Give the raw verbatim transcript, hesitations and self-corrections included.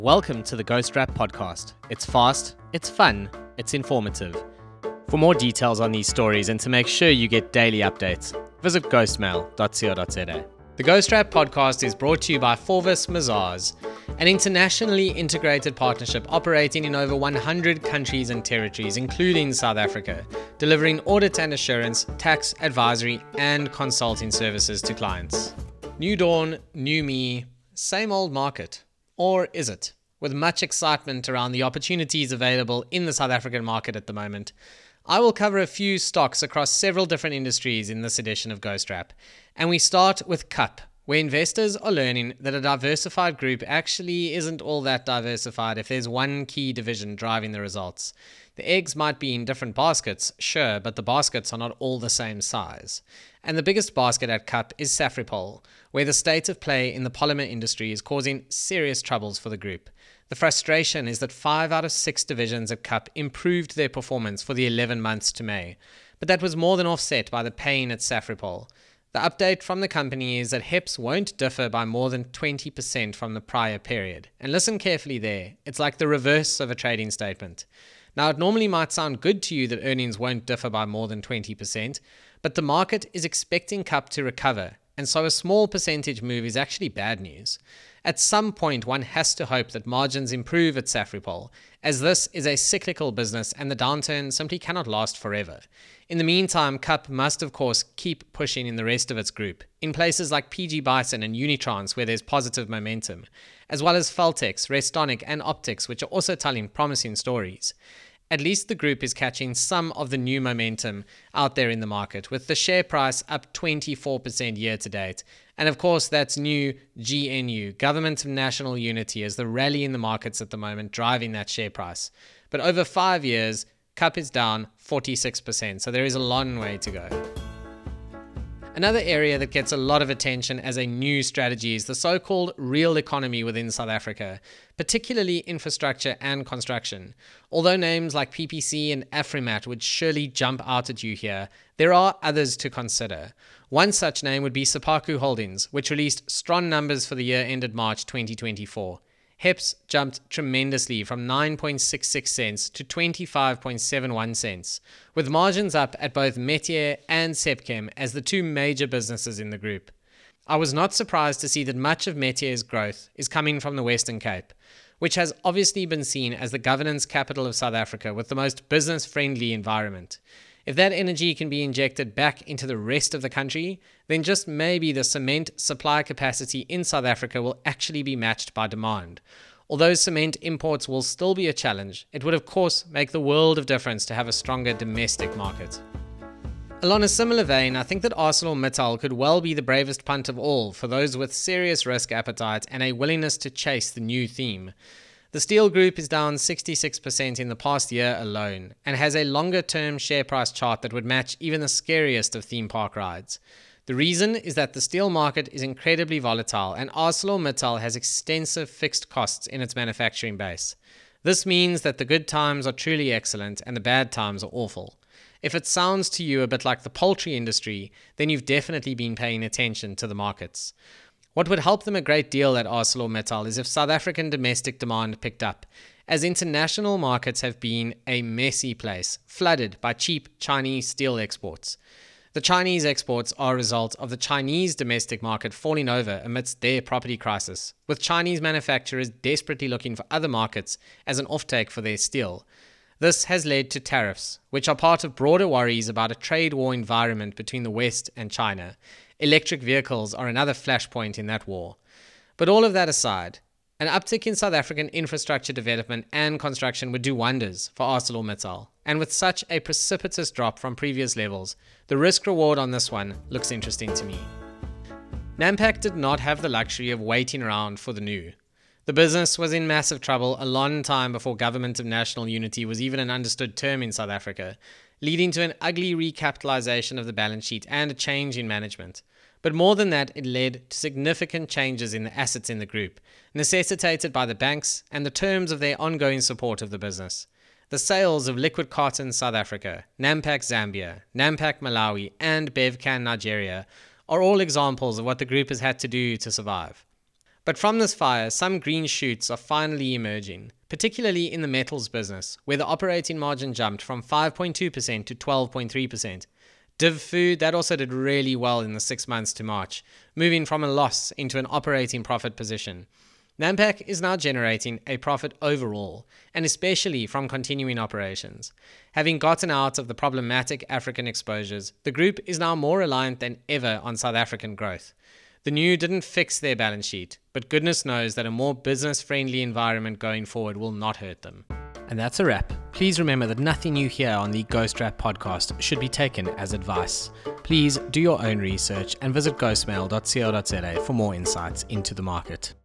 Welcome to the Ghost Rap podcast. It's fast, it's fun, it's informative. For more details on these stories and to make sure you get daily updates, visit ghostmail dot co dot za. The Ghost Rap podcast is brought to you by Forvis Mazars, an internationally integrated partnership operating in over one hundred countries and territories, including South Africa, delivering audit and assurance, tax, advisory, and consulting services to clients. New dawn, new me, same old market. Or is it? With much excitement around the opportunities available in the South African market at the moment, I will cover a few stocks across several different industries in this edition of Ghost Rap. And we start with C U P, where investors are learning that a diversified group actually isn't all that diversified if there's one key division driving the results. The eggs might be in different baskets, sure, but the baskets are not all the same size. And the biggest basket at C U P is Safripol, where the state of play in the polymer industry is causing serious troubles for the group. The frustration is that five out of six divisions at C U P improved their performance for the eleven months to May, but that was more than offset by the pain at Safripol. The update from the company is that H E P S won't differ by more than twenty percent from the prior period. And listen carefully there, it's like the reverse of a trading statement. Now, it normally might sound good to you that earnings won't differ by more than twenty percent, but the market is expecting C U P to recover, and so a small percentage move is actually bad news. At some point, one has to hope that margins improve at Safripol, as this is a cyclical business and the downturn simply cannot last forever. In the meantime, C U P must of course keep pushing in the rest of its group, in places like P G Bison and Unitrans where there's positive momentum, as well as Feltex, Restonic and Optics, which are also telling promising stories. At least the group is catching some of the new momentum out there in the market, with the share price up twenty-four percent year to date. And of course, that's new G N U, Government of National Unity, as the rally in the markets at the moment driving that share price. But over five years, C U P is down forty-six percent, so there is a long way to go. Another area that gets a lot of attention as a new strategy is the so-called real economy within South Africa, particularly infrastructure and construction. Although names like P P C and Afrimat would surely jump out at you here, there are others to consider. One such name would be Sapaku Holdings, which released strong numbers for the year ended March twenty twenty-four. H E P S jumped tremendously from nine point six six cents to twenty-five point seven one cents, with margins up at both Metier and Sepchem as the two major businesses in the group. I was not surprised to see that much of Metier's growth is coming from the Western Cape, which has obviously been seen as the governance capital of South Africa with the most business-friendly environment. If that energy can be injected back into the rest of the country, then just maybe the cement supply capacity in South Africa will actually be matched by demand. Although cement imports will still be a challenge, it would of course make the world of difference to have a stronger domestic market. Along a similar vein, I think that ArcelorMittal could well be the bravest punt of all for those with serious risk appetite and a willingness to chase the new theme. The steel group is down sixty-six percent in the past year alone and has a longer-term share price chart that would match even the scariest of theme park rides. The reason is that the steel market is incredibly volatile and ArcelorMittal has extensive fixed costs in its manufacturing base. This means that the good times are truly excellent and the bad times are awful. If it sounds to you a bit like the poultry industry, then you've definitely been paying attention to the markets. What would help them a great deal at ArcelorMittal is if South African domestic demand picked up, as international markets have been a messy place, flooded by cheap Chinese steel exports. The Chinese exports are a result of the Chinese domestic market falling over amidst their property crisis, with Chinese manufacturers desperately looking for other markets as an offtake for their steel. This has led to tariffs, which are part of broader worries about a trade war environment between the West and China. Electric vehicles are another flashpoint in that war. But all of that aside, an uptick in South African infrastructure development and construction would do wonders for ArcelorMittal. And with such a precipitous drop from previous levels, the risk-reward on this one looks interesting to me. Nampak did not have the luxury of waiting around for the new. The business was in massive trouble a long time before Government of National Unity was even an understood term in South Africa, leading to an ugly recapitalization of the balance sheet and a change in management. But more than that, it led to significant changes in the assets in the group, necessitated by the banks and the terms of their ongoing support of the business. The sales of Liquid Cotton South Africa, Nampak Zambia, Nampak Malawi, and Bevcan Nigeria are all examples of what the group has had to do to survive. But from this fire, some green shoots are finally emerging, particularly in the metals business, where the operating margin jumped from five point two percent to twelve point three percent. Div Food, that also did really well in the six months to March, moving from a loss into an operating profit position. Nampak is now generating a profit overall, and especially from continuing operations. Having gotten out of the problematic African exposures, the group is now more reliant than ever on South African growth. The new didn't fix their balance sheet, but goodness knows that a more business-friendly environment going forward will not hurt them. And that's a wrap. Please remember that nothing you hear on the Ghost Rap podcast should be taken as advice. Please do your own research and visit ghostmail dot co dot za for more insights into the market.